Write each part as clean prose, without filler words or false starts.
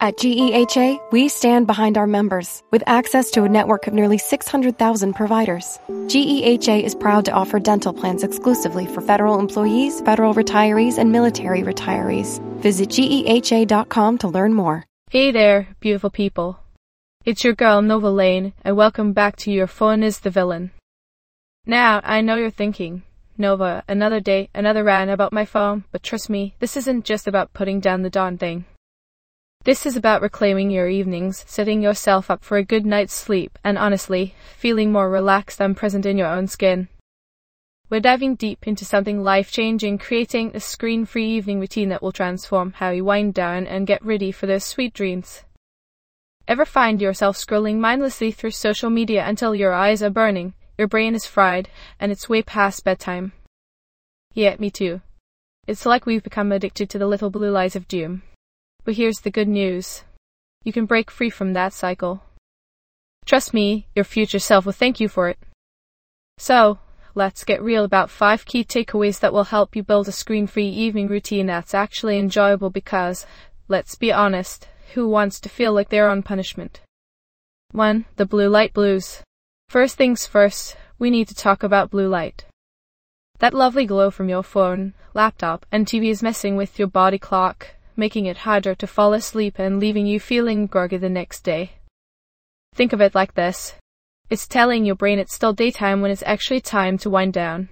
At GEHA, we stand behind our members with access to a network of nearly 600,000 providers. GEHA is proud to offer dental plans exclusively for federal employees, federal retirees, and military retirees. Visit GEHA.com to learn more. Hey there, beautiful people. It's your girl, Nova Lane, and welcome back to Your Phone is the Villain. Now, I know you're thinking, Nova, another day, another rant about my phone, but trust me, this isn't just about putting down the darn thing. This is about reclaiming your evenings, setting yourself up for a good night's sleep, and honestly, feeling more relaxed and present in your own skin. We're diving deep into something life-changing, creating a screen-free evening routine that will transform how you wind down and get ready for those sweet dreams. Ever find yourself scrolling mindlessly through social media until your eyes are burning, your brain is fried, and it's way past bedtime? Yeah, me too. It's like we've become addicted to the little blue lies of doom. But here's the good news. You can break free from that cycle. Trust me, your future self will thank you for it. So, let's get real about 5 key takeaways that will help you build a screen-free evening routine that's actually enjoyable because, let's be honest, who wants to feel like they're on punishment? 1. The blue light blues. First things first, we need to talk about blue light. That lovely glow from your phone, laptop, and TV is messing with your body clock, making it harder to fall asleep and leaving you feeling groggy the next day. Think of it like this. It's telling your brain it's still daytime when it's actually time to wind down.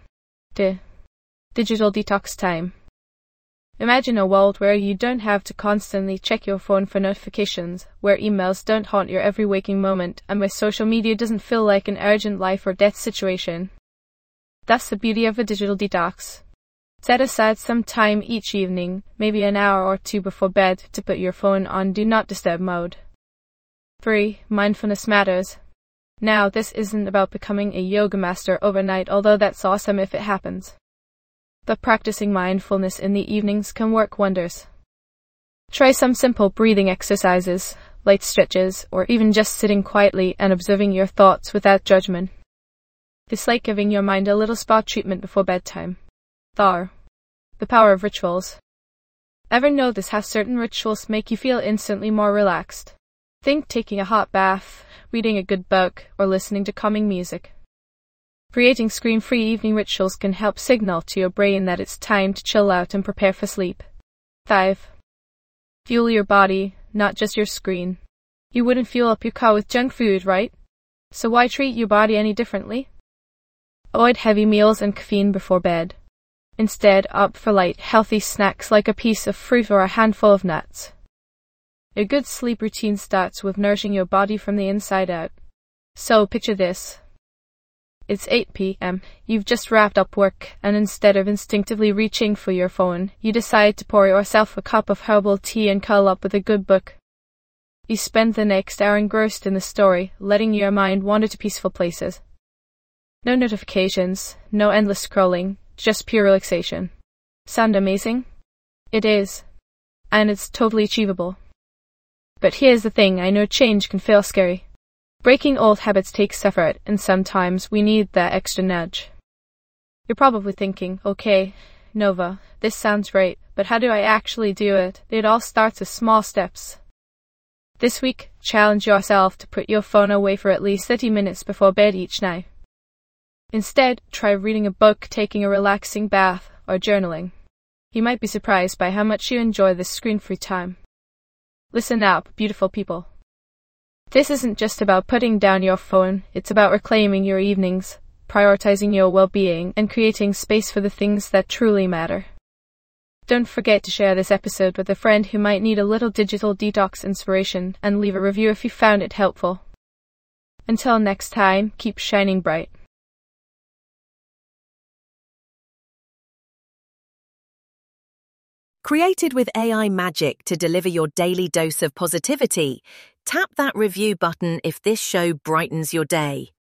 Digital detox time. Imagine a world where you don't have to constantly check your phone for notifications, where emails don't haunt your every waking moment, and where social media doesn't feel like an urgent life or death situation. That's the beauty of a digital detox. Set aside some time each evening, maybe an hour or 2 before bed, to put your phone on Do Not Disturb mode. 3. Mindfulness matters. Now, this isn't about becoming a yoga master overnight, although that's awesome if it happens. But practicing mindfulness in the evenings can work wonders. Try some simple breathing exercises, light stretches, or even just sitting quietly and observing your thoughts without judgment. It's like giving your mind a little spa treatment before bedtime. The power of rituals. Ever notice how certain rituals make you feel instantly more relaxed? Think taking a hot bath, reading a good book, or listening to calming music. Creating screen-free evening rituals can help signal to your brain that it's time to chill out and prepare for sleep. 5. Fuel your body, not just your screen. You wouldn't fuel up your car with junk food, right? So why treat your body any differently? Avoid heavy meals and caffeine before bed. Instead, opt for light, healthy snacks like a piece of fruit or a handful of nuts. A good sleep routine starts with nourishing your body from the inside out. So, picture this. It's 8 p.m., you've just wrapped up work, and instead of instinctively reaching for your phone, you decide to pour yourself a cup of herbal tea and curl up with a good book. You spend the next hour engrossed in the story, letting your mind wander to peaceful places. No notifications, no endless scrolling, just pure relaxation. Sound amazing? It is. And it's totally achievable. But here's the thing, I know change can feel scary. Breaking old habits takes effort, and sometimes we need that extra nudge. You're probably thinking, okay, Nova, this sounds great, but how do I actually do it? It all starts with small steps. This week, challenge yourself to put your phone away for at least 30 minutes before bed each night. Instead, try reading a book, taking a relaxing bath, or journaling. You might be surprised by how much you enjoy this screen-free time. Listen up, beautiful people. This isn't just about putting down your phone, it's about reclaiming your evenings, prioritizing your well-being, and creating space for the things that truly matter. Don't forget to share this episode with a friend who might need a little digital detox inspiration, and leave a review if you found it helpful. Until next time, keep shining bright. Created with AI magic to deliver your daily dose of positivity, tap that review button if this show brightens your day.